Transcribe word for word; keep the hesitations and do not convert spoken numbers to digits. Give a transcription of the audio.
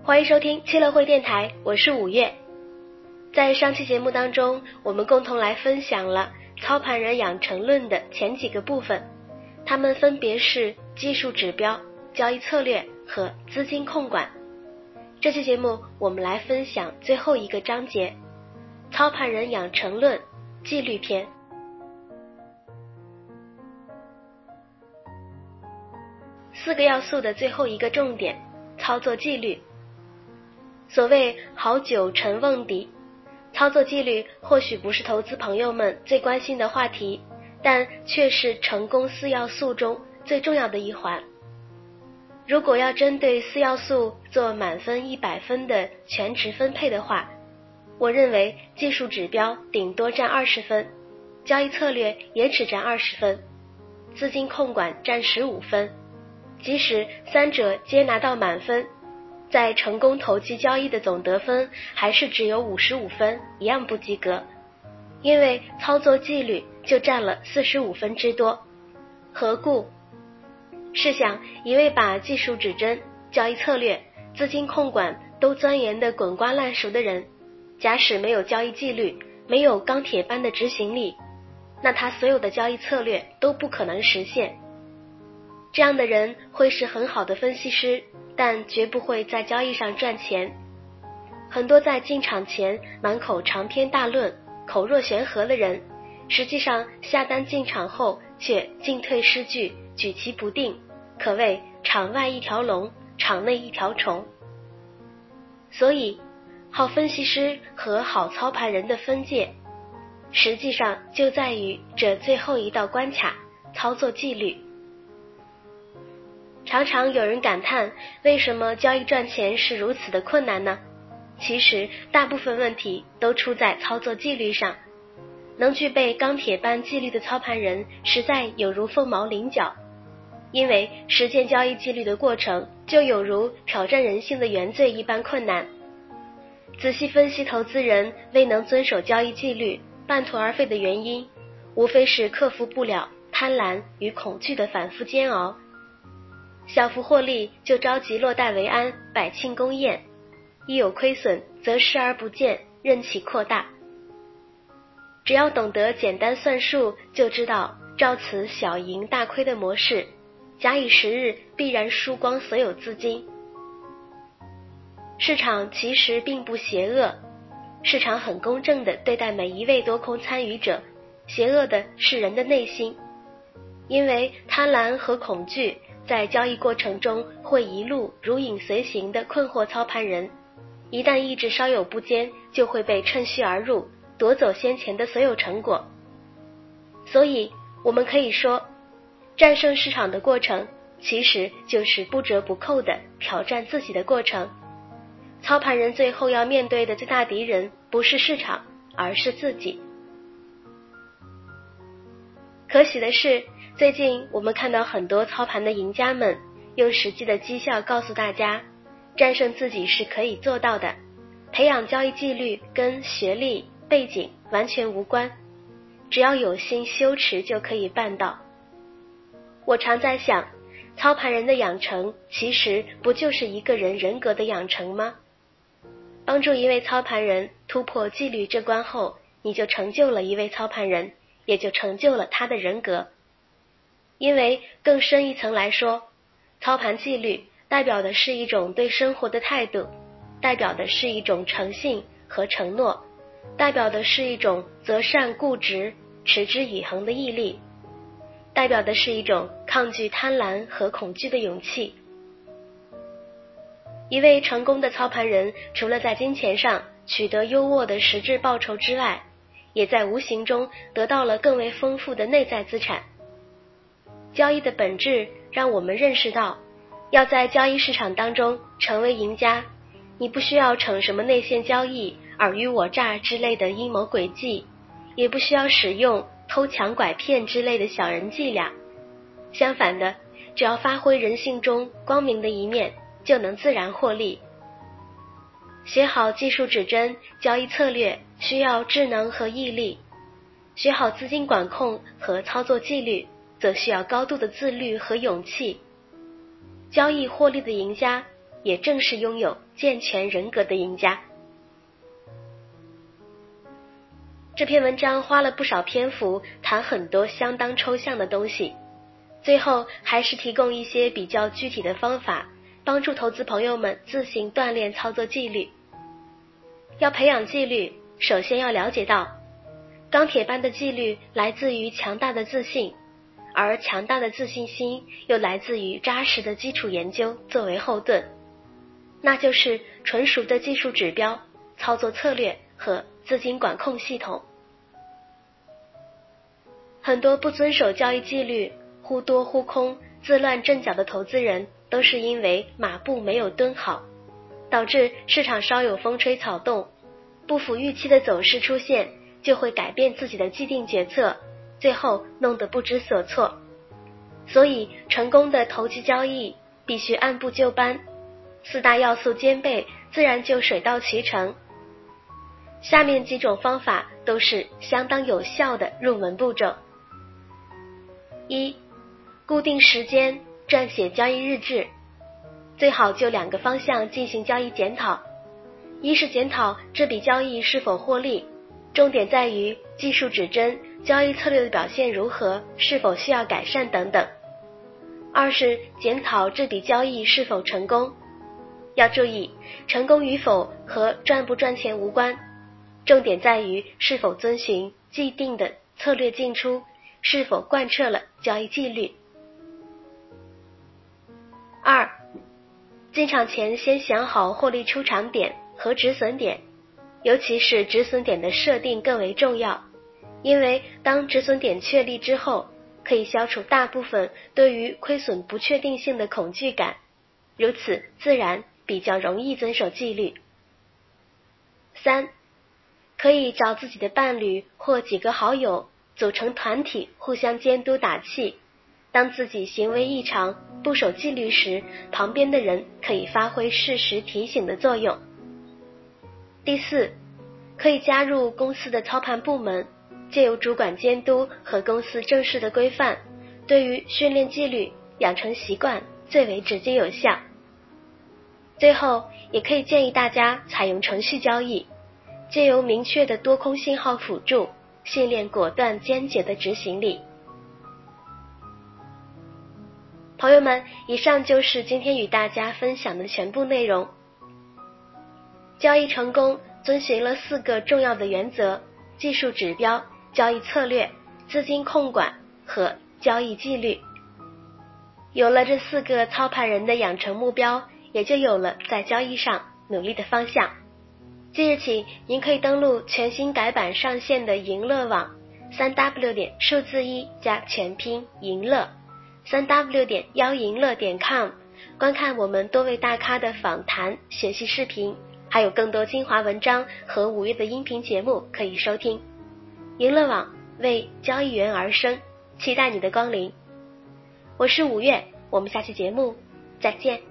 欢迎收听七乐会电台，我是五月。在上期节目当中，我们共同来分享了操盘人养成论的前几个部分，它们分别是技术指标、交易策略和资金控管。这期节目我们来分享最后一个章节，操盘人养成论纪律篇。四个要素的最后一个重点，操作纪律。所谓好酒沉瓮底，操作纪律或许不是投资朋友们最关心的话题，但却是成功四要素中最重要的一环。如果要针对四要素做满分一百分的全值分配的话，我认为技术指标顶多占二十分，交易策略也只占二十分，资金控管占十五分。即使三者皆拿到满分，在成功投机交易的总得分还是只有五十五分，一样不及格，因为操作纪律就占了四十五分之多。何故？试想一位把技术指针、交易策略、资金控管都钻研得滚瓜烂熟的人，假使没有交易纪律，没有钢铁般的执行力，那他所有的交易策略都不可能实现。这样的人会是很好的分析师，但绝不会在交易上赚钱。很多在进场前满口长篇大论、口若悬河的人，实际上下单进场后却进退失据、举棋不定，可谓场外一条龙，场内一条虫。所以，好分析师和好操盘人的分界，实际上就在于这最后一道关卡——操作纪律。常常有人感叹，为什么交易赚钱是如此的困难呢？其实大部分问题都出在操作纪律上。能具备钢铁般纪律的操盘人实在有如凤毛麟角，因为实践交易纪律的过程就有如挑战人性的原罪一般困难。仔细分析投资人未能遵守交易纪律半途而废的原因，无非是克服不了贪婪与恐惧的反复煎熬，小幅获利就着急落袋为安，摆庆功宴，一有亏损则视而不见，任其扩大。只要懂得简单算术，就知道照此小赢大亏的模式，假以时日必然输光所有资金。市场其实并不邪恶，市场很公正地对待每一位多空参与者，邪恶的是人的内心。因为贪婪和恐惧在交易过程中会一路如影随形地困惑操盘人，一旦意志稍有不坚，就会被趁虚而入，夺走先前的所有成果。所以我们可以说，战胜市场的过程其实就是不折不扣地挑战自己的过程。操盘人最后要面对的最大敌人不是市场，而是自己。可喜的是，最近我们看到很多操盘的赢家们用实际的绩效告诉大家，战胜自己是可以做到的，培养交易纪律跟学历背景完全无关，只要有心修持就可以办到。我常在想，操盘人的养成其实不就是一个人人格的养成吗？帮助一位操盘人突破纪律这关后，你就成就了一位操盘人，也就成就了他的人格。因为更深一层来说，操盘纪律代表的是一种对生活的态度，代表的是一种诚信和承诺，代表的是一种择善固执、持之以恒的毅力，代表的是一种抗拒贪婪和恐惧的勇气。一位成功的操盘人，除了在金钱上取得优渥的实质报酬之外，也在无形中得到了更为丰富的内在资产。交易的本质让我们认识到，要在交易市场当中成为赢家，你不需要逞什么内线交易、尔虞我诈之类的阴谋诡计，也不需要使用偷抢拐骗之类的小人伎俩。相反的，只要发挥人性中光明的一面，就能自然获利。学好技术指针、交易策略需要智能和毅力，学好资金管控和操作纪律则需要高度的自律和勇气。交易获利的赢家也正是拥有健全人格的赢家。这篇文章花了不少篇幅谈很多相当抽象的东西，最后还是提供一些比较具体的方法，帮助投资朋友们自行锻炼操作纪律。要培养纪律，首先要了解到，钢铁般的纪律来自于强大的自信，而强大的自信心又来自于扎实的基础研究作为后盾，那就是纯熟的技术指标、操作策略和资金管控系统。很多不遵守交易纪律、忽多忽空、自乱阵脚的投资人，都是因为马步没有蹲好，导致市场稍有风吹草动，不符预期的走势出现，就会改变自己的既定决策，最后弄得不知所措。所以成功的投机交易必须按部就班，四大要素兼备，自然就水到渠成。下面几种方法都是相当有效的入门步骤。一、固定时间撰写交易日志，最好就两个方向进行交易检讨。一是检讨这笔交易是否获利，重点在于技术指针、交易策略的表现如何，是否需要改善等等。二是检讨这笔交易是否成功，要注意成功与否和赚不赚钱无关，重点在于是否遵循既定的策略进出，是否贯彻了交易纪律。二、进场前先想好获利出场点和止损点，尤其是止损点的设定更为重要，因为当止损点确立之后，可以消除大部分对于亏损不确定性的恐惧感，如此自然比较容易遵守纪律。三、可以找自己的伴侣或几个好友组成团体互相监督打气，当自己行为异常不守纪律时，旁边的人可以发挥适时提醒的作用。第四，可以加入公司的操盘部门，借由主管监督和公司正式的规范，对于训练纪律、养成习惯最为直接有效。最后，也可以建议大家采用程序交易，借由明确的多空信号辅助，训练果断坚决的执行力。朋友们，以上就是今天与大家分享的全部内容。交易成功遵循了四个重要的原则：技术指标、交易策略、资金控管和交易纪律。有了这四个操盘人的养成目标，也就有了在交易上努力的方向。即日起，您可以登录全新改版上线的赢乐网，三 w 点数字一加全拼赢乐，三 w 点幺赢乐点 com， 观看我们多位大咖的访谈、学习视频，还有更多精华文章和五月的音频节目可以收听。赢乐网为交易员而生，期待你的光临。我是五月，我们下期节目再见。